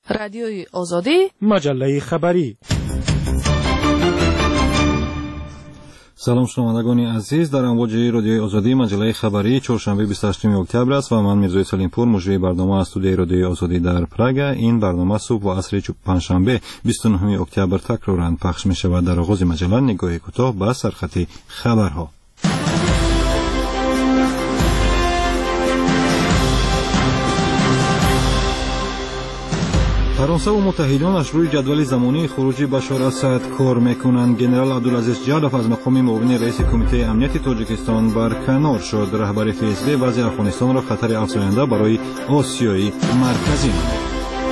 رادیوی آزادی، مجله خبری. سلام شنوندگان عزیز، در امواج رادیوی آزادی مجله خبری چهارشنبه 28 اکتبر است و من میرزا سلیمپور مجری برنامه از استودیوی رادیوی آزادی در پراگ. این برنامه صبح و عصر پنجشنبه 29 اکتبر تکرارا پخش می شود. در آغاز مجله نگاهی کوتاه به سرخط خبرها. فرانسه و متحدانش روی جدول زمانی خروج بشار اسد کار میکنند. جنرال عبدالعزیز جالف از مقام معاون رئیس کمیته امنیت تاجیکستان برکنار شد. رهبر فسب وضع افغانستان را خطر افزاینده برای آسیای مرکزی نامید.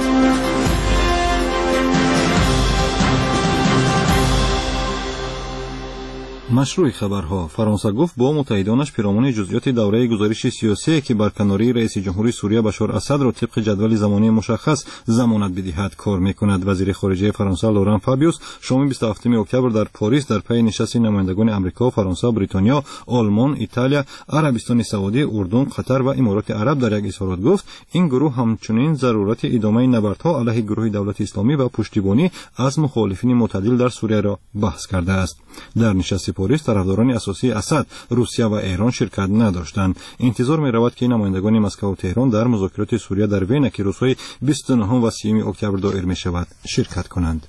مشروع خبرها. فرانسه گفت با متحدانش پیرامون جزئیات دوره گزارش سیاسی که برکناری رئیس جمهوری سوریه بشار اسد را طبق جدول زمانی مشخص ضمانت بدهد کار میکند. وزیر خارجه فرانسه لوران فابیوس شام 27 اکتبر در پاریس در پی نشست نمایندگان آمریکا، فرانسه، بریتانیا، آلمان، ایتالیا، عربستان سعودی، اردن، قطر و امارات عرب در یک اظهارات گفت این گروه همچنین ضرورت ادامه نبردها علیه گروه دولت اسلامی و پشتیبانی از مخالفین معتدل در سوریه را بحث کرده است. در نشست پاریس طرفداران اساسی اسد روسیه و ایران شرکت نداشتند. انتظار می رود که نمایندگان مسکو و تهران در مذاکرات سوریه در وین که روزهای 29 و 30 اکتبر دایر می شود شرکت کنند.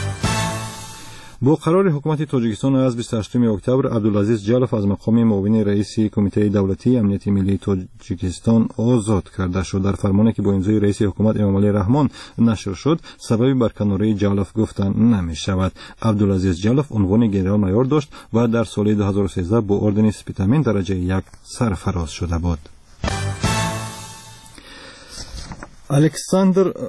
با قرار حکومت تاجیکستان از 28 اکتبر عبدالعزیز جالف از مقام معاون رئیس کمیته دولتی امنیت ملی تاجیکستان آزاد کرده شد. در فرمانی که با امضای رئیس حکومت امام علی رحمان نشر شد سبب برکناری جالف گفتن نمی شود. عبدالعزیز جالف عنوان گنرال مایور داشت و در سال 2013 با اردن سپیتامین درجه 1 سرفراز شده بود. الکساندر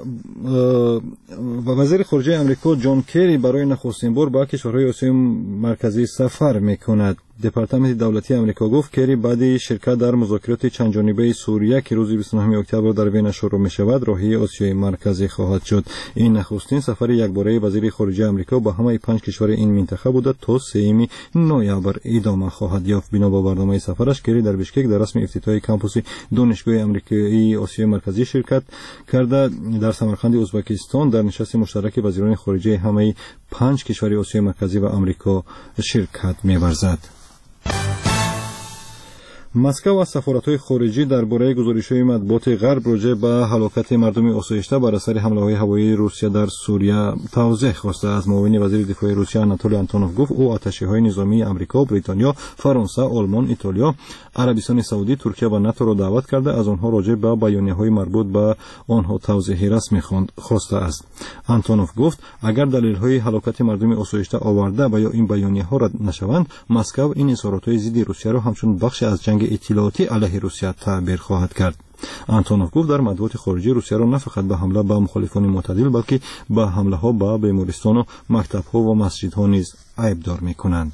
وزیر خارجه امریکا جان کری برای نخستین بار به کشورهای آسیای مرکزی سفر میکند. دپارتمنت دولتی امریکا گفت کری بعد شرکت در مذاکرات چند جانبه سوریه که روز 29 اکتبر در وین شروع می شود راهی آسیای مرکزی خواهد شد. این نخستین سفر یکباره وزیر خارجه امریکا به همه 5 کشور این منطقه بوده تا 3 نوامبر ادامه خواهد یافت. بنا به برنامه سفرش کری در بشکک در رسم افتتاحی کمپوس دانشگاه امریکایی آسیای مرکزی شرکت کرده. در سمرقند ازبکستان در نشست مشترک وزیران خارجه همه 5 کشور آسیای مرکزی و آمریکا شرکت می‌ورزد. مسکو و سفارت‌های خارجی درباره گزارش‌های مطبوعات غرب راجع به هلاکت مردم آسایشته بر اثر حمله‌های هوایی روسیه در سوریه توضیح خواسته. از معاون وزیر دفاع روسیه آناتولی آنتونوف گفت او آتشه‌های نظامی آمریکا، بریتانیا، فرانسه، آلمان، ایتالیا، عربستان سعودی، ترکیه و ناتو را دعوت کرده از آنها راجع به بیانیه‌های مربوط به آنها توضیح رسمی خواسته است. آنتونوف گفت اگر دلایل هلاکت مردم آسایشته آورده و یا این بیانیه‌ها رد نشوند مسکو این اظهارات‌های ضد روسیه را همچون بخش از جنگ اطلاعاتی علیه روسیه تعبیر خواهد کرد. آنتونوف گفت در مطبوعات خارجی روسیه را نه فقط به حمله به مخالفان معتدل بلکه به حمله ها به بیمارستان و مکتب ها و مسجد ها نیز عیبدار می‌کنند.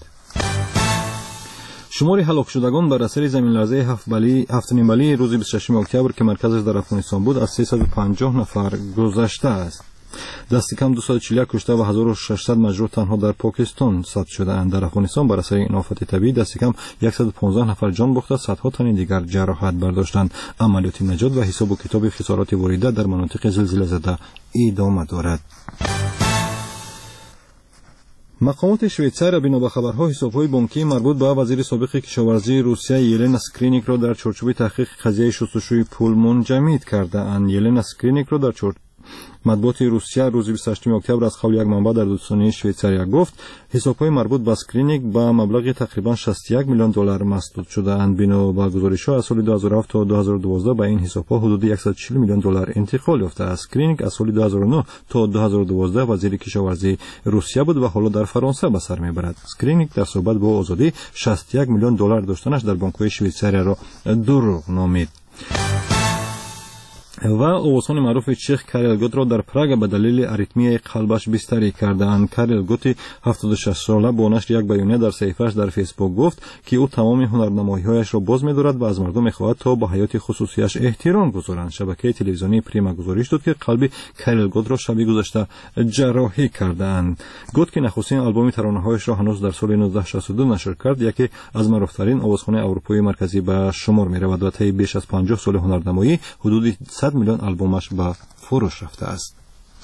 شمار هلاک شدگان بر اثر زمین لرزه 7.5 روز 26 اکتبر که مرکزش در افغانستان بود از 350 نفر گذشته است. دست کم 241 کشته و 1600 مجروح تنها در پاکستان ثبت شده اند. در افغانستان بر اثر این آفت طبیعی دست کم 115 نفر جان باخته، صدها تن دیگر جراحت برداشتند. عملیات نجات و حساب و کتاب خسارات واریده در مناطق زلزله زده ادامه دارد. مقامات شویتزار بنا به خبرها حساب‌های بانکی مربوط به وزیر سابق کشاورزی روسیه یلنا اسکرینیک را در چارچوب تحقیق قضیه شستشوی پول منجمد کرده‌اند. یلنا اسکرینیک را در مطبوعات روسیه روز 28 اکتبر از قول یک منبع در رسانه شویتزاریا گفت حساب‌های مربوط به اسکرینیک به مبلغ تقریبا 61 میلیون دلار مسدود شده اند. بنا به گزارش‌ها از سال 2007 تا 2012 به این حساب‌ها حدود 140 میلیون دلار انتقال یافته است. اسکرینیک از سال 2009 تا 2012 وزیر کشاورزی روسیه بود و حالا در فرانسه به سر میبرد. اسکرینیک در صحبت با آزادی 61 میلیون دلار داشتنش در بانک‌های شویتزاریا را دروغ نامید. و اوسان معروف چیخ کاریل گوت را در پراگ به دلیل اریتمی قلبش بستری کردند. کاریل گوت 76 ساله با نشر یک بیانیه در صفحه‌اش در فیسبوک گفت که او تمام هنرنمایی‌هایش را باز می‌دارد و از مردم می‌خواهد تا به حیات خصوصیش احترام گذارند. شبکه تلویزیونی پریما گزارش داد که قلب کاریل گوت را شب گذشته جراحی کردند. گوت که نخستین آلبوم ترانه‌هایش را هنوز در سال 1962 نشر کرد، یکی از معروف‌ترین آوازخوان اروپایی مرکزی به شمار می‌رود و طی بیش از 50 سال هنرنمایی حدود 100 میلیون آلبومش به فروش رفته است.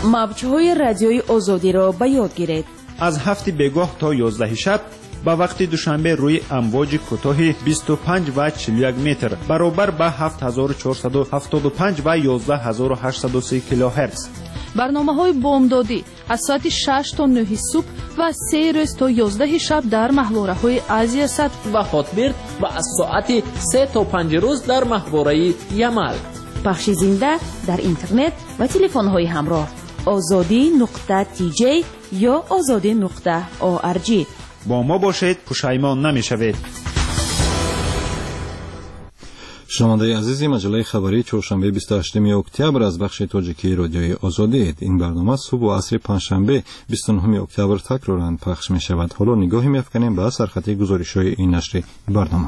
موج‌های رادیوی آزادی را به یاد گیرید. از 7 بگاه تا 11 شب با وقت دوشنبه روی امواج کوتاه 25 و 41 متر برابر با 7475 و 11830 کیلوهرتز. برنامه‌های بامدادی از ساعت 6 تا 9 صبح و 3 روز تا 11 شب در محوره‌های آسیا سد و هاتبرد و از ساعت 3 تا 5 روز در محوره یمل. پخش زنده در اینترنت و تلفن‌های همراه azadi.tj یا azadi.org. با ما باشید، پشیمان نمی‌شوید. شنونده عزیزی، مجله خبری چهارشنبه 28 اکتبر از بخش تاجیکی رادیوی آزادی اید. این برنامه صبح و عصر پنجشنبه 29 اکتبر تکرارن پخش می شود. حالا نگاهی می‌افکنیم به سرخط گزارش‌های این نشر برنامه.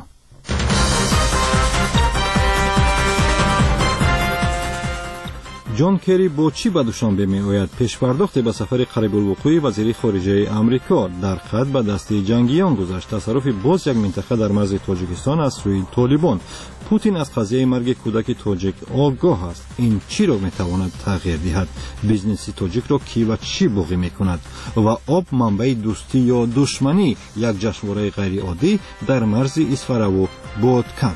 جان کری با چی به دوشنبه می آید؟ پیش پرداخت به سفر قریب الوقوع وزیر خارجه آمریکا در خط به دست جنگیان گذاشت. تصرف باز یک منطقه در مرز تاجیکستان از سوی طالبان. پوتین از قضیه مرگ کودک تاجیک آگاه است. این چی را می تواند تغییر دهد؟ بیزنس تاجیک را کی و چی باقی می کند؟ و آب منبع دوستی یا دشمنی، یک جشنواره غیر عادی در مرز اصفهان و بادکن.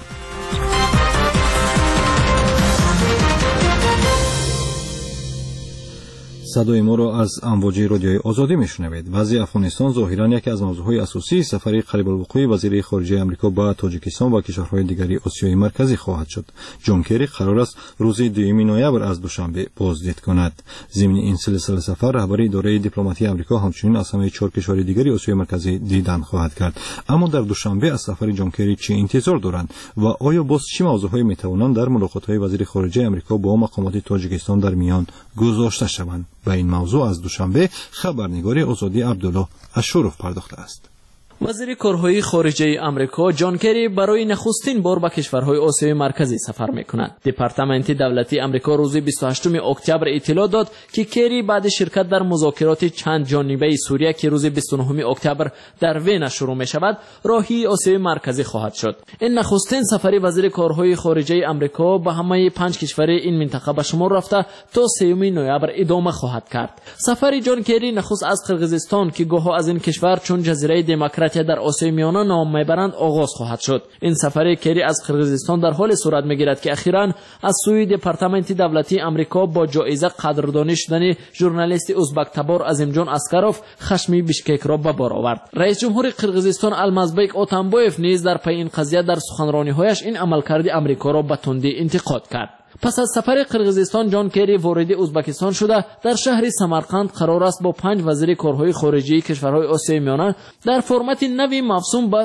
صدای ما را از امواج رادیوی آزادی میشنوید. وضع افغانستان ظاهرا یکی از موضوعهای اساسی سفر قریب الوقوع وزیر خارجه آمریکا به تاجیکستان و کشورهای دیگری آسیای مرکزی خواهد شد. جان کری قرار است روز 2 نوامبر از دوشنبه بازدید کند. ضمن این سلسله سفر رهبر اداره دیپلماتی آمریکا همچنین از همه 4 کشور دیگری آسیای مرکزی دیدن خواهد کرد. اما در دوشنبه از سفر جان کری چه انتظار دارند و آیا باز چه موضوعهایی میتوانند در ملاقات‌های وزیر خارجه آمریکا با مقامات تاجیکستان در میان گذاشته شوند؟ به این موضوع از دوشنبه خبرنگار آزادی عبدالله اشرف پرداخته است. وزیر کارهای خارجه آمریکا جان کری برای نخستین بار به کشورهای آسیای مرکزی سفر می‌کند. دپارتمنت دولتی آمریکا روز 28 اکتبر اطلاع داد که کری بعد شرکت در مذاکرات چند جانبه سوریه که روز 29 اکتبر در وین شروع می‌شود، راهی آسیای مرکزی خواهد شد. این نخستین سفر وزیر کارهای خارجه آمریکا به همه 5 کشور این منطقه به شمار رفته تا 3 نوامبر ادامه خواهد کرد. سفر جان کری نخست از قرقیزستان که گاه از این کشور چون جزیره دموکرات در آسیای میانه نام میبرند آغاز خواهد شد. این سفر کری از قرقیزستان در حال صورت میگیرد که اخیراً از سوی دپارتمنت دولتی آمریکا با جایزه قدردانی شدن ژورنالیست ازبک تبار عظیمجان اسکروف خشمی بیشکک را به بار آورد. رئیس جمهور قرقیزستان المازبک اتامبایف نیز در پی این قضیه در سخنرانی‌هایش این عملکرد آمریکا را به تندی انتقاد کرد. پس از سفر قرقیزستان جان کری وارد ازبکستان شده در شهر سمرقند قرار است با 5 وزیر کارهای خارجه کشورهای آسیای میانه در فرمت نوی مفصول با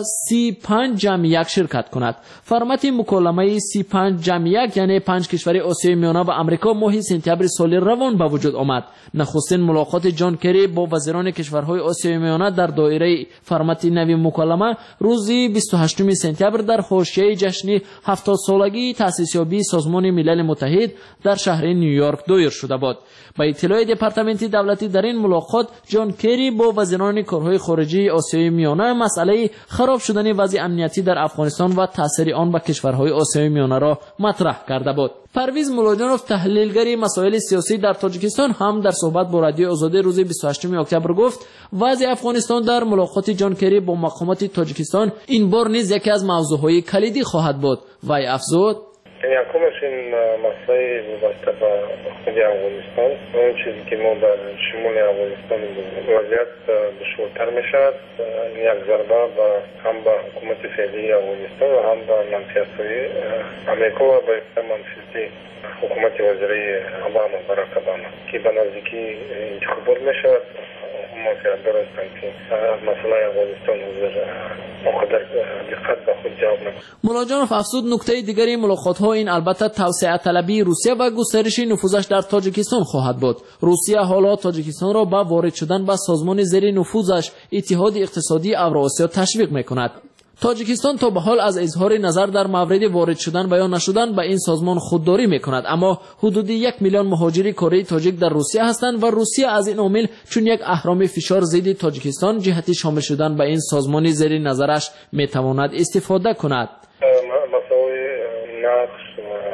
35+1 شرکت کند. فرمت مکالمه 35+1 یعنی 5 کشور آسیای میانه و آمریکا ماه سپتامبر سال روان به وجود آمد. نخستین ملاقات جان کری با وزیران کشورهای آسیای میانه در دایره فرمت نوی مکالمه روز 28 سپتامبر در حاشیه جشن 70 سالگی تأسیس یابی سازمان ملل متحد در شهر نیویورک دایر شده بود. با اطلاع دپارتمنت دولتی در این ملاقات جان کری با وزیران کارهای خارجه آسیای میانه مسئله خراب شدن وضع امنیتی در افغانستان و تاثیر آن به کشورهای آسیای میانه را مطرح کرده بود. پرویز ملاجانوف تحلیلگر مسائل سیاسی در تاجیکستان هم در صحبت با رادیو آزادی روز 28 اکتبر گفت وضع افغانستان در ملاقات جان کری با مقامات تاجیکستان این بار نیز یکی از موضوعهای کلیدی خواهد بود. وی افزود یکمش این مسئله وابسته به خود افغانستان، اون چیزی که ما در شمال افغانستان وضعیت دشوارتر میشد، یک ضربه هم به حکومت فعلی افغانستان و هم به منفیت‌های امریکا و به منفیتی حکومت وزیری اوباما باراک اوباما که به نزدیکی انتخابات میشد. ما که درستن که مسئله افغانستان حضور مقدر دقت به خود جواب نمید. ملاجانوف افزود نکته دیگری ملاقات ها این البته توسعه طلبی روسیه و گسترش نفوذش در تاجیکستان خواهد بود. روسیه حالا تاجیکستان را به وارد شدن به سازمان زیر نفوذش اتحاد اقتصادی اوراسیا تشویق میکند. تاجیکستان تا به حال از اظهار نظر در مورد وارد شدن و یا نشدن به این سازمان خودداری میکند، اما حدود 1 میلیون مهاجر کره تاجیک در روسیه هستند و روسیه از این عامل چون یک اهرام فشار ضد تاجیکستان جهت شامل شدن به این سازمان زیر نظرش میتواند استفاده کند. مسئله نقش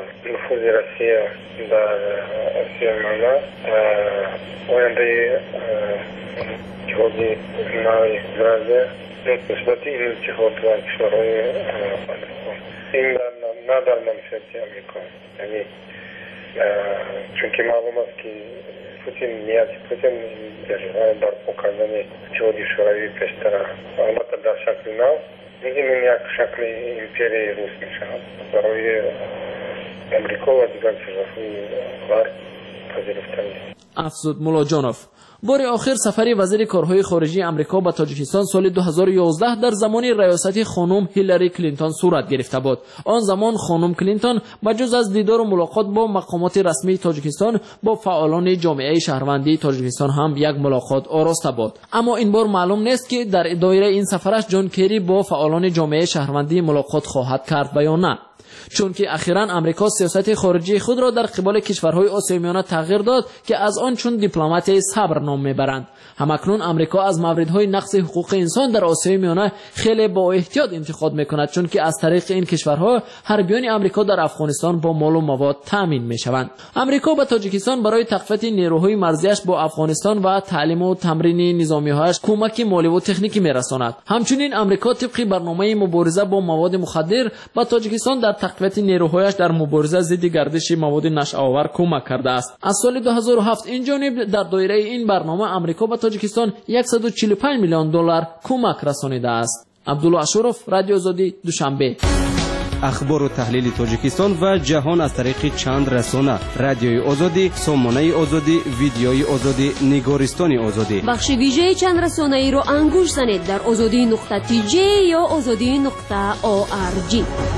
نفوذ روسیه در آسیا میانه آینده جهادی نوی گرازه نسبت این جهاد و کشورهای افغانستان این نه در منفعت امریکا، یعنی چون که معلوم است که نیت پوتین در برپا کردن جهادی شوروی پیشتر البته در شکل نو میگیم این یک شکل امپری روس میشود برای امریکا و دیگر کشورهای غرب پذیرفته نیست. افزود مولا جانوف. بار آخر سفری وزیر کارهای خارجی امریکا به تاجیکستان سال 2011 در زمان ریاست خانم هیلاری کلینتون صورت گرفته بود. آن زمان خانم کلینتون بجز از دیدار و ملاقات با مقامات رسمی تاجیکستان با فعالان جامعه شهروندی تاجیکستان هم یک ملاقات آراسته بود. اما این بار معلوم نیست که در دایره این سفرش جان کری با فعالان جامعه شهروندی ملاقات خواهد کرد یا نه. چون که اخیراً امریکا سیاست خارجی خود را در قبال کشورهای آسیای میانه تغییر داد که از آن چون دیپلمات صبر نام میبرند. همکنون امریکا از موردهای نقض حقوق انسان در آسیای میانه خیلی با احتیاط انتخاب میکند، چون که از طریق این کشورها حربیان امریکا در افغانستان با مال و مواد تامین میشوند. امریکا به تاجیکستان برای تقویت نیروهای مرزیش با افغانستان و تعلیم و تمرین نظامی‌هایش کمک مالی و تکنیکی میرساند. همچنین امریکا طبق برنامه مبارزه با مواد مخدر به تاجیکستان در تقویت نیروهایش در مبارزه ضد گردش مواد نشه‌آور کمک کرده است. از سال 2007 این جانب در دایره این برنامه امریکا به تاجیکستان 145 میلیون دلار کمک رسانیده است. عبدالله اشرف، رادیو آزادی، دوشنبه. اخبار و تحلیل تاجیکستان و جهان از طریق چند رسانه: رادیوی آزادی، سامانه آزادی، ویدیوی آزادی، نگارستان آزادی. بخش ویژه چند رسانه ای را انگوش زنید در azadi.tj یا azadi.org.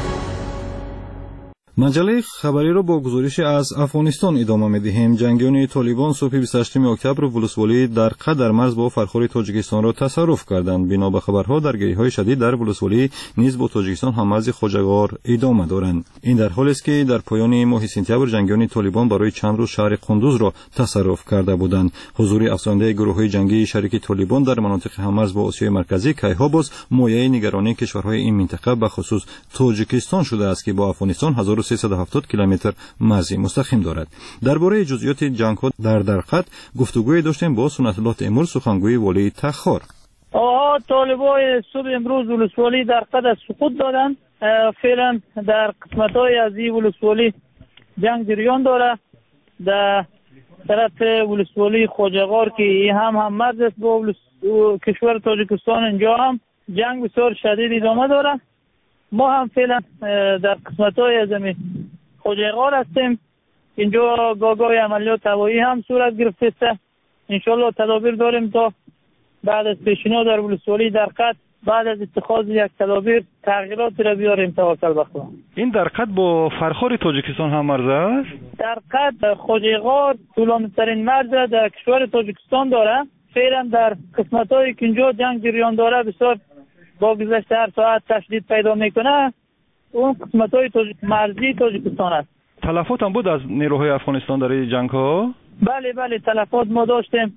مجله خبری را با گزارش از افغانستان ادامه می‌دهیم. جنگیان طالبان صبح 28 اکتبر ولسوالی درقه در مرز با فرخار تاجیکستان را تصرف کردند. بنا به خبرها درگیری‌های شدید در ولسوالی نیز با تاجیکستان هم مرز خوجغار ادامه دارند. این در حالی است که در پایان ماه سپتامبر جنگیان طالبان برای چند روز شهر قندوز را تصرف کرده بودند. حضور افزونده گروه‌های جنگی شریک طالبان در مناطق هممرز با آسیای مرکزی کیها باز مایه نگرانی کشورهای این منطقه به خصوص تاجیکستان شده است که با افغانستان 1370 کیلومتر مرزی مستقیم دارد. درباره جزئیات جنگ‌ها در درقه گفتگوی داشتیم با سنت الله تیمور، سخنگوی والی تخار. طالبای صبح امروز ولسوالی درقه از سقوط دادند. فعلا در قسمت‌های از این ولسوالی جنگ جریان داره. در طرف ولسوالی خوجغار که هم مرز است با کشور تاجیکستان، اینجا هم جنگ بسیار شدید ادامه داره. ما هم فعلا در قسمت‌های از خوجغار هستیم. اینجا گاگای عملیات هوایی هم صورت گرفته است. انشالله تدابیر داریم تا بعد از پیشینه در ولسوالی درقه بعد از اتخاذ یک تدابیر تغییرات را بیاریم. توکل به خدا. این درقه با فرخار تاجیکستان هم مرز است. درقه خوجغار طولانی‌ترین مرز در کشور تاجیکستان داره. فعلا در قسمت‌هایی که اینجا جنگ جریان داره بسیار با گذشت هر ساعت تشدید پیدا میکنه. اون قسمت‌های مرزی تاجیکستان است. تلفات هم بود از نیروهای افغانستان در این جنگ‌ها؟ بله تلفات ما داشتیم.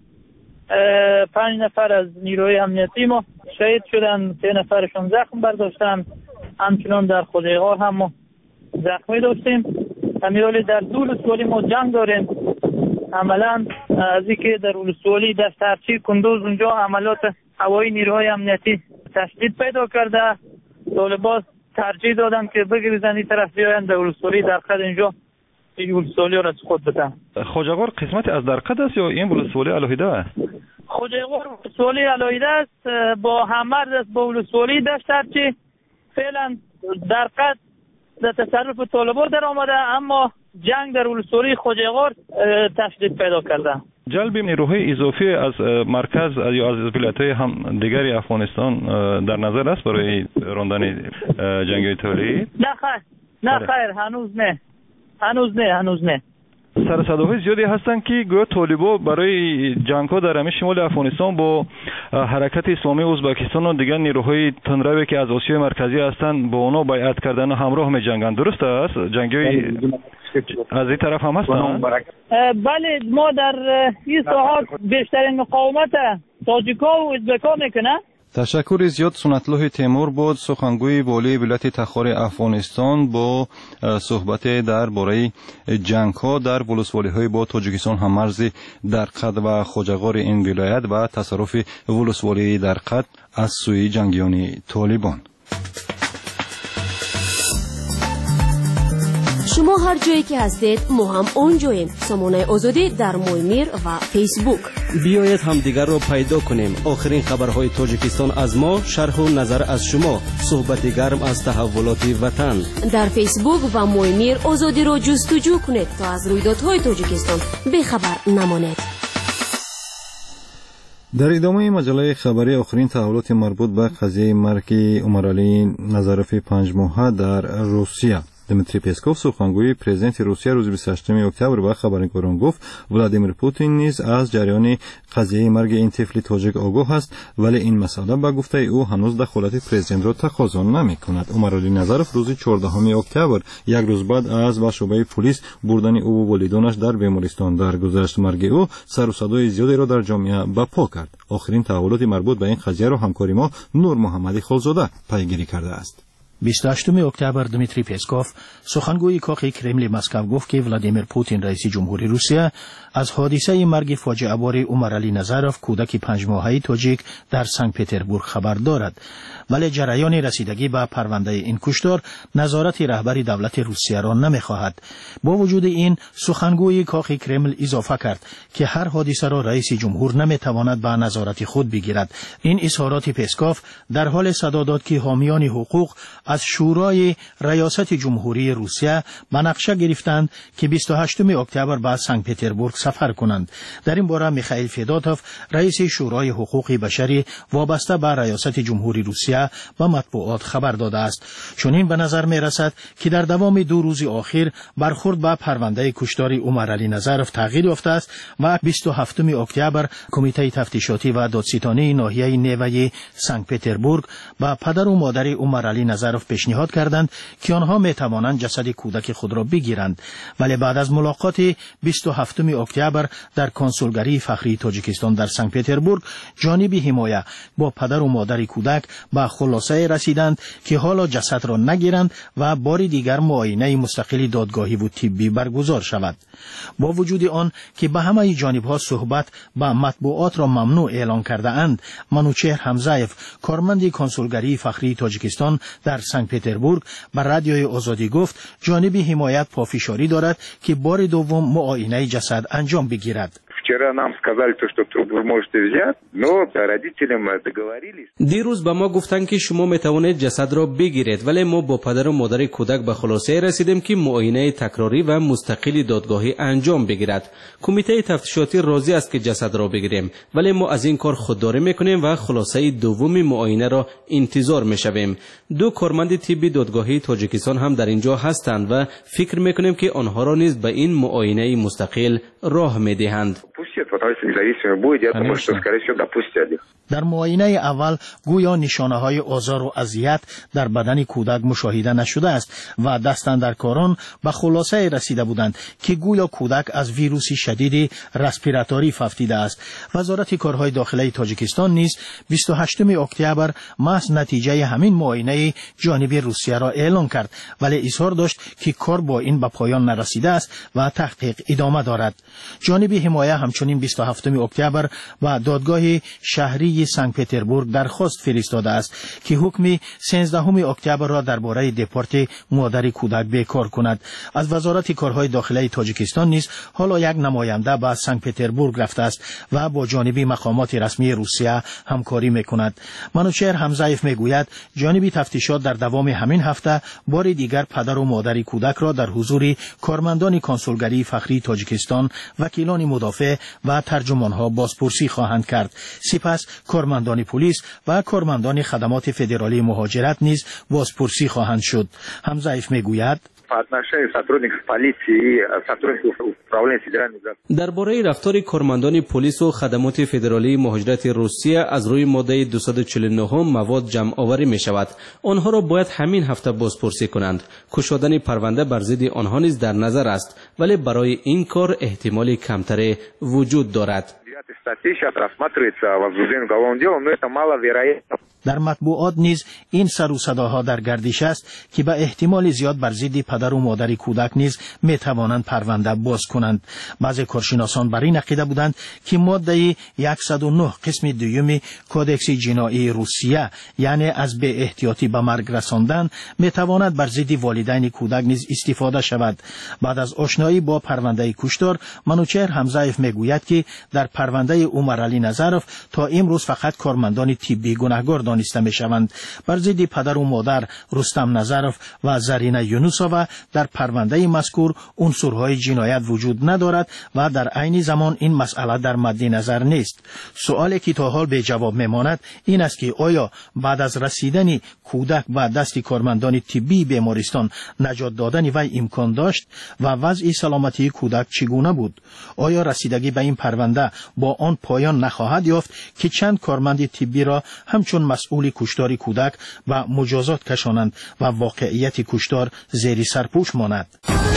5 نفر از نیروهای امنیتی ما شهید شدن، 3 نفرشون زخم برداشتن. همچنان در خوجغار هم ما زخمی داشتیم. امیرالی در دو ولسوالی ما جنگ داریم. عملا از اینکه در ولسوالی دشت هرچی کندوز اونجا عملیات هوایی نیروهای امنیتی تشدید پیدا کرده. طالبان ترجیح دادن که بگریزن این طرف بیاین در ولسوالی درقه اینجا این ولسوالی را سقوط بدن. خوجغار قسمتی از درقه است یا این ولسوالی علاهیده است؟ خوجغار ولسوالی علاهیده است، با هممرز است با ولسوالی دشت هرچی. فعلا درقه در تصرف طالبان در آمده، اما جنگ در ولسوالی خوجغار تشدید پیدا کرده. جلب نیروهای اضافی از مرکز یا از ولایت‌های هم دیگری افغانستان در نظر است برای راندن جنگ‌های تولید؟ نه خیر هنوز نه. سر صداهای زیادی هستند که گویا طالبان برای جنگ‌ها در همه شمال افغانستان با حرکت اسلامی ازبکستان و دیگر نیروهای تندروی که از آسیای مرکزی هستند با اونا بیعت کردن و همراه می‌جنگند. درست است؟ جنگ‌های از این طرف هم هستند؟ بله، ما در این ساحات بیشترین مقاومت تاجیک‌ها و ازبک‌ها میکنه. تشکر زیاد سنت‌الله تیمور بود، سخنگوی والی ولایت تخار افغانستان، با صحبت درباره جنگ‌ها در ولسوالی‌های با تاجیکستان هم‌مرز درقد و خوجغار این ولایت و تصرف ولسوالی درقد از سوی جنگیان طالبان. شما هر جایی که هستید ما هم اونجاییم. سامانه آزادی در مویمیر و فیسبوک. بیایید هم دیگر رو پیدا کنیم. آخرین خبرهای تاجیکستان از ما، شرح و نظر از شما، صحبت گرم از تحولات وطن. در فیسبوک و مویمیر آزادی رو جستجو کنید تا از رویدادهای تاجیکستان بیخبر نمانید. در ادامه مجله خبری آخرین تحولات مربوط به قضیه مرگ عمرعلی نظرف 5 ماهه در روسیه. دمیتری پسکوف سخنگوی پرزیدنت روسیه روز 28 اکتبر به خبرنگاران گفت ولادیمیر پوتین نیز از جریان قضیه مرگ این طفل تاجیک آگاه است، ولی این مسئله به گفته او هنوز دخالت پرزیدنت را تقاضا نمی‌کند. عمرعلی نظرف روز 14 اکتبر، یک روز بعد از به شعبه پلیس بردن او و والدینش در بیمارستان درگذشت، مرگ او سر و صدای زیادی را در جامعه برپا کرد. آخرین تحولات مربوط به این قضیه را همکار ما نور محمدی خالزاده پیگیری کرده است. 28 اکتبر دمیتری پسکوف سخنگوی کاخ کرملین مسکو گفت که ولادیمیر پوتین رئیس جمهوری روسیه از حادثه مرگ فاجعه بار عمرعلی نظرف کودک 5 ماهه تاجیک در سنت پتربورگ خبر دارد، ولی جریان رسیدگی به پرونده این کشتار نظارت رهبری دولت روسیه را نمی‌خواهد. با وجود این سخنگوی کاخ کرمل اضافه کرد که هر حادثه را رئیس جمهور نمی‌تواند به نظارت خود بگیرد. این اظهارات پسکوف در حال صدا داد که حامیان حقوق از شورای ریاست جمهوری روسیه به نقشه گرفتند که 28 اکتبر به سنت پتربورگ سفر کنند. در این باره میخائیل فداتوف رئیس شورای حقوق بشری وابسته به ریاست جمهوری روسیه به مطبوعات خبر داده است. چنین به نظر می رسد که در دوام 2 روز اخیر برخورد به پرونده کشتار عمرعلی نظرف تغییر یافته است و 27 اکتبر کمیته تفتیشاتی و دادستانی ناحیه نیوه سنت پتربورگ به پدر و مادر عمرعلی نظرف پیشنهاد کردند که آنها می توانند جسد کودک خود را بگیرند، ولی بعد از ملاقات 27 اکتبر در کنسولگری فخری تاجیکستان در سنت پتربورگ جانب حمایه با پدر و مادر کودک به خلاصه رسیدند که حالا جسد را نگیرند و بار دیگر معاینه مستقل دادگاهی و طبی برگزار شود. با وجود آن که به همه جانب‌ها صحبت با مطبوعات را ممنوع اعلان کرده اند، منوچهر حمزایف کارمند کنسولگری فخری تاجیکستان در سنت پتربورگ به رادیوی آزادی گفت جانب حمایت پافشاری دارد که بار دوم معاینه جسد انجام بگیرد. Вчера нам сказали, что трубу можете взять, но родителям договорились. دیروز به ما گفتن که شما میتوانید جسد را بگیرید، ولی ما با پدر و مادر کودک به خلاصه رسیدیم که معاینه تکراری و مستقل دادگاهی انجام بگیرد. کمیته تفتیشاتی راضی است که جسد را بگیریم، ولی ما از این کار خودداری میکنیم و خلاصه دوم معاینه را انتظار میشویم. 2 کارمند طبی دادگاهی تاجیکستان هم در اینجا هستند و فکر میکنیم که آنها را نیز به این معاینه مستقل راه میدهند. در معاینه اول گویا نشانه‌های آزار و اذیت در بدن کودک مشاهده نشده است و دستاندرکاران به خلاصه رسیده بودند که گویا کودک از ویروسی شدید رسپیراتوری ففتیده است. وزارت کارهای داخلی تاجیکستان نیز 28 اکتبر محض نتیجه همین معاینه جانب روسیه را اعلان کرد، ولی اظهار داشت که کار با این به پایان نرسیده است و تحقیق ادامه دارد. جانب حمایه همچنین 27 اکتبر و دادگاه شهری سنت پتربورگ درخواست فرستاده است که حکم 13 اکتبر را درباره دپورت مادر کودک بیکار کند. از وزارت کارهای داخلی تاجیکستان نیز حالا یک نماینده به سنت پتربورگ رفته است و با جانب مقامات رسمی روسیه همکاری میکند. منوچهر حمزایف میگوید جانب تفتیشات در دوام همین هفته بار دیگر پدر و مادر کودک را در حضور کارمندان کنسولگری فخری تاجیکستان، وکیلان مدافع و ترجمانها بازپرسی خواهند کرد. سپس کارمندان پلیس و کارمندان خدمات فدرالی مهاجرت نیز بازپرسی خواهند شد. حمزایف میگوید درباره رفتار کارمندان پلیس و خدمات فدرالی مهاجرت روسیه از روی ماده 249 مواد جمع آوری می شود. آنها را باید همین هفته بازپرسی کنند. کشادن پرونده بر ضد آنها نیز در نظر است، ولی برای این کار احتمال کمتری وجود دارد. Статьи сейчас рассматривается возбуждение уголовного дела, но это маловероятно. در مطبوعات نیز این سر و صداها در گردش است که به احتمال زیاد بر ضد پدر و مادر کودک نیز می توانند پرونده باز کنند. بعضی کارشناسان بر این عقیده بودند که ماده 109 قسم دوم کودکس جنایی روسیه، یعنی از بی احتیاطی به مرگ رساندن، می تواند بر ضد والدین کودک نیز استفاده شود. بعد از آشنایی با پرونده کشتار، منوچهر حمزه‌یف میگوید که در پرونده عمر علی نظرов تا امروز فقط کارمندان طبی گناهکار دانسته میشوند. بر ضد پدر و مادر رستم نظرов و زرینه یونوسووا در پرونده مذکور عنصرهای جنایت وجود ندارد و در عین زمان این مسئله در مد نظر نیست. سوالی که تا حال به جواب میماند این است که آیا بعد از رسیدن کودک به دست کارمندان طبی بیمارستان نجات دادن وی امکان داشت و وضع سلامتی کودک چگونه بود؟ آیا رسیدگی به این پرونده با آن پایان نخواهد یافت که چند کارمند طبی را همچون مسئول کشتار کودک و مجازات کشانند و واقعیت کشتار زیر سرپوش ماند؟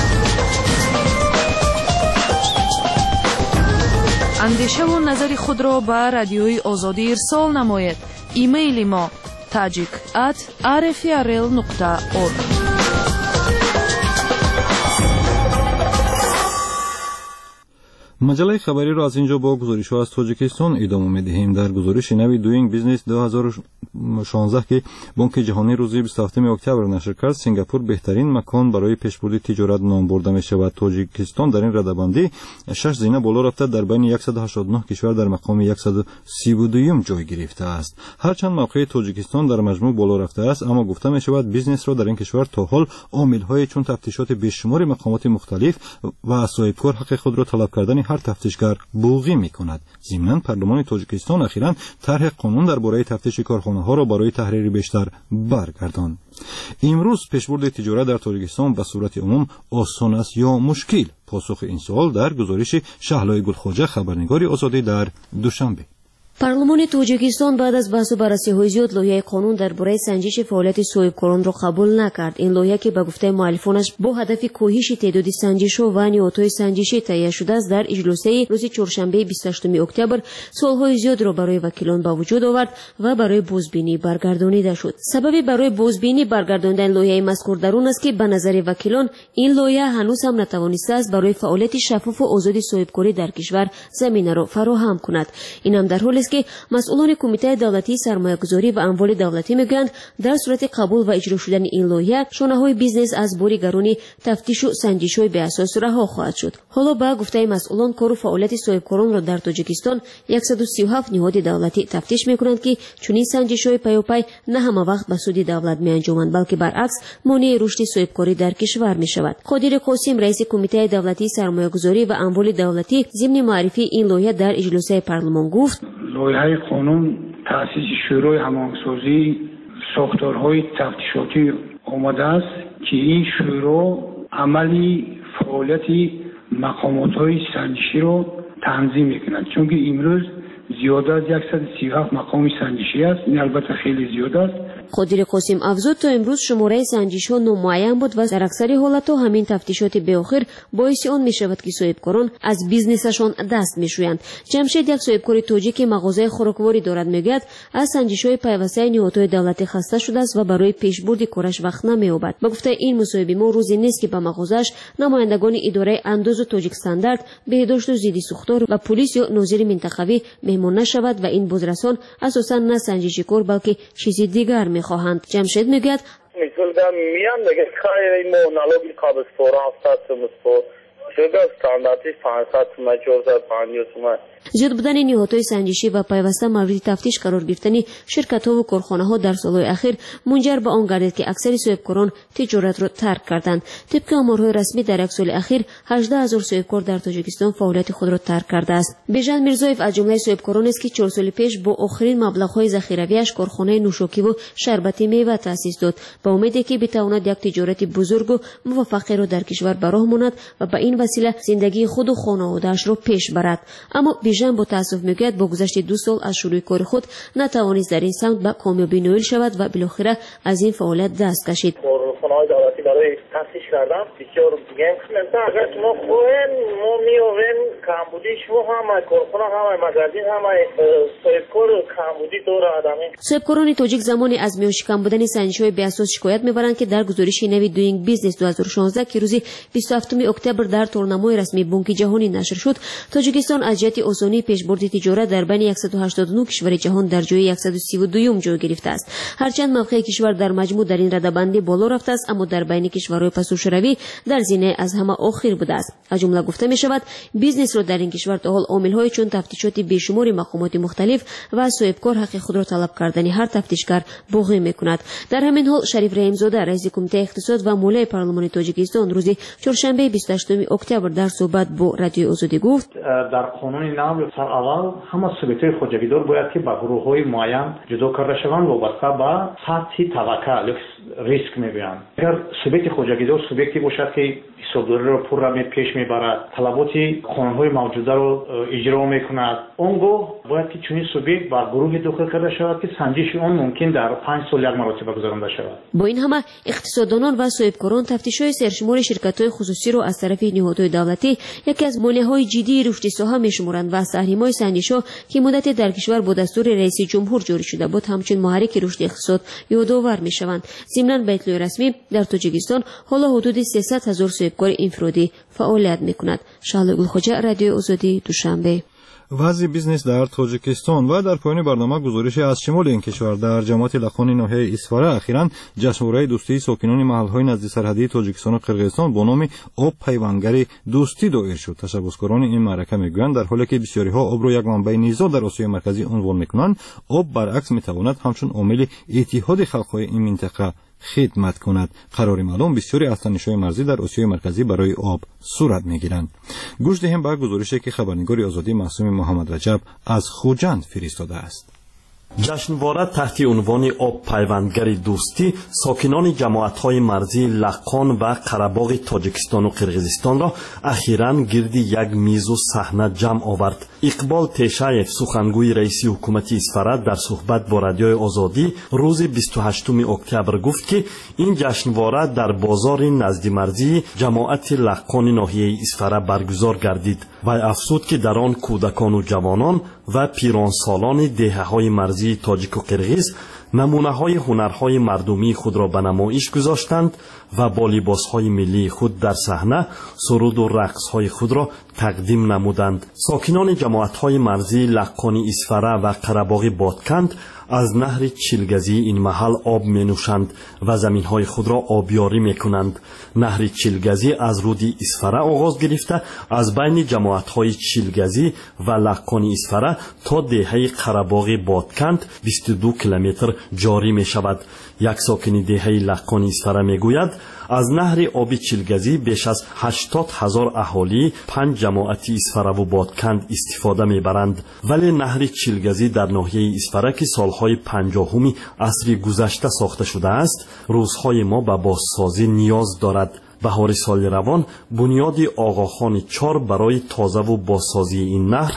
اندیشه و نظر خود را به رادیوی آزادی ارسال نماید. ایمیل ما tajik@rfrl.org. مجله خبری را از اینجا با گزارش‌ها از تاجیکستان ادامه می‌دهیم. در گزارش نوی دوینگ بیزنس 2016 که بانک جهانی روز 27 اکتبر نشر کرد، سنگاپور بهترین مکان برای پیشبرد تجارت نام برده می‌شود. تاجیکستان در این رده‌بندی 6 زینه بالا رفته در بین 189 کشور در مقام 132 جای گرفته است. هرچند موقع تاجیکستان در مجموع بالا رفته است، اما گفته می‌شود بیزنس را در این کشور تا حال عامل‌های چون تفتیشات بیشمار مقامات مختلف و صاحبکار حق خود را طلب کردن هر تفتیشگر بوغی می‌کند. ضمناً پارلمان تاجیکستان اخیراً طرح قانون درباره تفتیش کارخانه‌ها را برای تحریر بیشتر برگرداند. امروز پیشبرد تجارت در تاجیکستان به صورت عموم آسان است یا مشکل؟ پاسخ این سوال در گزارش شهلای گلخواجه خبرنگار آزادی در دوشنبه. پارلمان توجیکستان بعد از بحث و بررسی‌های زیاد لایحه قانون درباره سنجش فعالیت صاحبکاران را قبول نکرد. این لایحه که به گفته مؤلفانش با هدف کاهش تعداد سنجش‌ها و نهادهای سنجشی تهیه شده است، در اجلاس روز چهارشنبه 28 اکتبر سال‌های زیاد را برای وکیلان به وجود آورد و برای بازبینی برگردانیده شد. سبب برای بازبینی برگرداندن لایحه مذکور در آن است که به نظر وکیلان این لایحه هنوز هم نتوانسته است برای فعالیت شفاف و آزاد صاحبکاری در کشور زمینه را فراهم کند. این هم در حالی است که مسئولان کمیته دولتی سرمایه‌گذاری و اموال دولتی میگویند در صورت قبول و اجرا شدن این لایحه شانه‌های بیزنس از بار گرانی تفتیش و سنجش‌های به اساس رها خواهد شد. حالا با گفته مسئولان کار و فعالیت صاحبکاران را در تاجیکستان 137 نهاد دولتی تفتیش میکنند که چنین سنجش‌های پیاپی نه همه وقت به سود دولت میانجامند، بلکه برعکس مانع رشد صاحبکاری در کشور میشود. قادر قاسم رئیس کمیته دولتی سرمایه‌گذاری و اموال دولتی ضمن معرفی این لایحه در اجلاس پارلمان گفت: لایحه قانون تأسیس شورای هماهنگسازی ساختارهای تفتیشاتی آمده است که این شورا عملی فعالیت مقامات‌های سنجشی را تنظیم می‌کند، چون که امروز زیاده از 137 مقام سنجشی است. این البته خیلی زیاده است. قادر قاسم افزود تا امروز شماره سنجش‌ها نامعین بود و در اکثر حالت‌ها همین تفتیشات به آخر باعث آن می‌شود که صاحبکاران از بیزنسشان دست می‌شویند. جمشید یک صاحبکار تاجیک مغازه خوراکواری دارد، میگوید از سنجش‌های پیوسته نهادهای دولتی خسته شده است و برای پیشبرد کارش وقت نمی‌یابد. با گفته این مصاحبه ما روزی نیست که به مغازه‌اش نمایندگان اداره انداز و تاجیک استاندارد، بهداشت و ضد سوختار و پلیس یا ناظر منطقوی مهمان نشود و این بازرسان اساساً نه سنجشی کار بلکه چیزی دیگر می‌خواهند. جمشید میگوید میتونم میان دیگه خیلی مونالوگی قابل هستم شده استانداردی 500 تومن 450 تومن. زیاد بودن نهادهای سنجشی و پیوسته مورد تفتیش قرار گرفتن شرکت‌ها و کارخانه‌ها در سال‌های اخیر منجر به آن گردید که اکثر صاحبکاران تجارت را ترک کردند. طبق آمارهای رسمی در یک سال اخیر 18000 صاحبکار در تاجیکستان فعالیت خود را ترک کرده است. بیژن میرزایف از جمله صاحبکاران است که 4 سال پیش با آخرین مبلغ‌های ذخیرویش کارخانه نوشاکی و شربت میوه تأسیس داد با امیدی که بتواند یک تجارت بزرگ و موفق را در کشور به راه ماند و به این وسیله زندگی خود و خانواده‌اش را پیش برد. اما بیژن با تأسف میگوید با گذشت 2 سال از شروع کار خود نتوانست در این سمت به کامیابی نائل شود و بالاخره از این فعالیت دست کشید. کارخانه‌های دولتی برای تفتیش کردم بسیار گنگ مثلا اگر شما خواهیم ما می‌آوریم کمبودی شما هم کارخانه هم مغازه هم صاحبکار کمبودی داره آدمی. صاحبکاران تاجیک زمانی از میان شکم بودن سنجش‌های بی‌اساس شکایت می‌برند که در گزارش نوی دوینگ بیزنس 2016 که روز 27 اکتبر در تورنمای رسمی بانک جهانی نشر شد، تاجیکستان از جهت آسانی پیشبرد تجارت در بین 189 کشور جهان در جای 132م جای گرفته است. هرچند موقع کشور در مجموع در این رده‌بندی بالا رفته است، اما در بین کشورهای پس‌وشروی در زینه از همه آخر بوده است. از جمله گفته می‌شود بیزنس را در این کشور تا حال عامل‌های چون تفتیشات بیشمار مقامات مختلف و صاحبکار حق خود را طلب کردن هر تفتیشگر باقی می‌کند. در همین حال شریف رحیم‌زاده رئیس کمیته اقتصاد و مالی پارلمان تاجیکستان روز چهارشنبه 28 اکتبر در صحبت با رادیو آزادی گفت در قانون نو سر اول همه سوبیک‌های خودجویدار باید که به گروه‌های معین جدا کرده شوند وابسته به سطح طبقه ریسک می‌گویند. اگر سوبیکت خودجویدار سوبیکتی باشد که حسابداری را پر را پیش میبرد، طلبات قانون‌های موجوده را اجرا میکند، اونگاه باید که چنین سوبیکت با گروه داخل کرده شود که سنجش آن ممکن در 5 سال یک مرتبه گذرانده شود. با این همه اقتصاددانان و صاحبکاران تفتیش‌های سرشمار شرکت‌های خصوصی را از طرف نهادهای دولتی یکی از مانع‌های جدی رشد ساحه می‌شمارند و از تحریم‌های سنجش‌ها که مدت در کشور با دستور رئیس جمهور جاری شده بود همچون محرک رشد اقتصاد یادآور می‌شوند. ضمناً به اطلاع رسمی در تاجیکستان حالا حدود 300,000 صاحبکار انفرادی فعالیت می‌کند. شهلا گلخوجه، رادیو آزادی، دوشنبه. وضع بیزنس در تاجیکستان و در پایان برنامه گزارشی از شمال این کشور در جماعت لخان ناحیه اسفاره اخیراً جشنواره دوستی ساکنان محل‌های نزدیک سرحدی تاجیکستان و قرقیزستان با نام آب پیوندگری دوستی دایر شد. تشبسکاران این معرکه میگویند در حالی که بسیاری‌ها آب را یک منبع نزاع در آسیای مرکزی عنوان می‌کنند، آب برعکس می‌تواند همچون عامل اتحاد خلق‌های این منطقه خدمت کند. قرار معلوم بسیاری از تنش‌های مرزی در آسیای مرکزی برای آب صورت می‌گیرند. گوش دهیم به گزارشی که خبرنگار آزادی معصوم محمد رجب از خوجند فرستاده است. جشنواره تحت عنوان آب پیوندگری دوستی ساکنان جماعت‌های مرزی لقان و قره‌باغ تاجیکستان و قرقیزستان را اخیراً گرد یک میز و صحنه جمع آورد. اقبال تیشایف سخنگوی رئیس حکومت اسفاره در صحبت با رادیوی آزادی روز 28 اکتبر گفت که این جشنواره در بازار نزد مرزی جماعت لقان ناحیه اسفاره برگزار گردید و افزود که در آن کودکان و جوانان و پیرانسالان دهه‌های مرزی تاجیک و قرقیز نمونه‌های هنرهای مردمی خود را به نمایش گذاشتند و با لباس‌های ملی خود در صحنه سرود و رقص‌های خود را تقدیم نمودند. ساکنان جماعت‌های مرزی لقانی اسفاره و قره‌باغ بادکند از نهر چیلگزی این محل آب می‌نوشند و زمین‌های خود را آبیاری می‌کنند. نهر چیلگزی از رود اسفاره آغاز گرفته از بین جماعت‌های چیلگزی و لقانی اسفاره تا دهه قره‌باغ بادکند 22 کیلومتر جاری می‌شود. یک ساکن دهه لقانی اسفاره می‌گوید از نهر آب چیلگزی بیش از 80,000 اهالی 5 جماعت اسفاره و بادکند استفاده می‌برند، ولی نهر چیلگزی در ناحیه اسفاره که سالهای 50 عصر گذشته ساخته شده است، روزهای ما به بازسازی نیاز دارد. بهار سال روان بنیاد آقاخان 4 برای تازه و بازسازی این نهر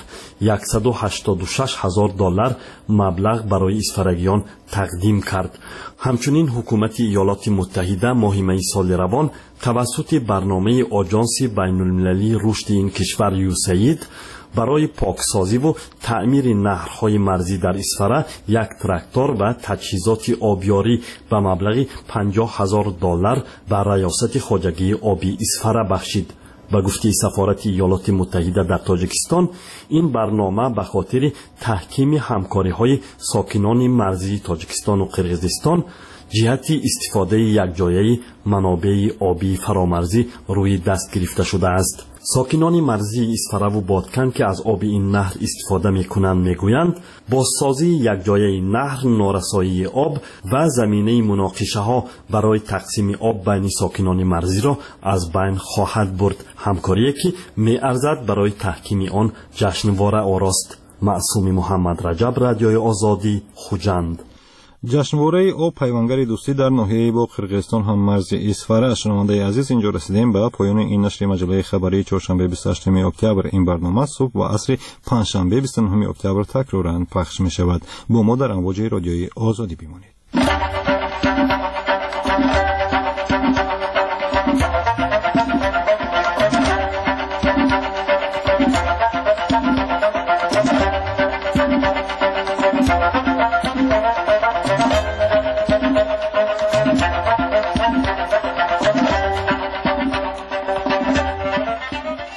$186,000 مبلغ برای اسفرگیان تقدیم کرد. همچنین حکومت ایالات متحده ماه می سال روان توسط برنامه آژانس بین‌المللی رشد این کشور یوسید برای پاکسازی و تعمیر نهرهای مرزی در اسفاره یک تراکتور و تجهیزات آبیاری به مبلغ $50,000 به ریاست خواجگی آبی اسفاره بخشید. به گفته سفارت ایالات متحده در تاجیکستان، این برنامه به خاطر تحکیم همکاری‌های ساکنان مرزی تاجیکستان و قرقیزستان جهت استفاده یکجایی منابع آبی فرامرزی روی دست گرفته شده است. ساکنان مرزی اسفاره و بادکند که از آب این نهر استفاده می‌کنند می‌گویند بازسازی یکجایی نهر نارسایی آب و زمینه مناقشه‌ها برای تقسیم آب بین ساکنان مرزی را از بین خواهد برد. همکاری که می‌ارزد برای تحکیم آن جشنواره آراست. معصوم محمد رجب، رادیوی آزادی، خوجند. جشنواره آب پیوندگری دوستی در ناحیه با قرقیزستان هم مرز اسفاره. شنونده عزیز، اینجا رسیدیم به پایان این نشر مجله خبری چهارشنبه 28 اکتبر. این برنامه صبح و عصر پنجشنبه 29 اکتبر تکرارا پخش می شود. با ما در امواج رادیوی آزادی بمانید.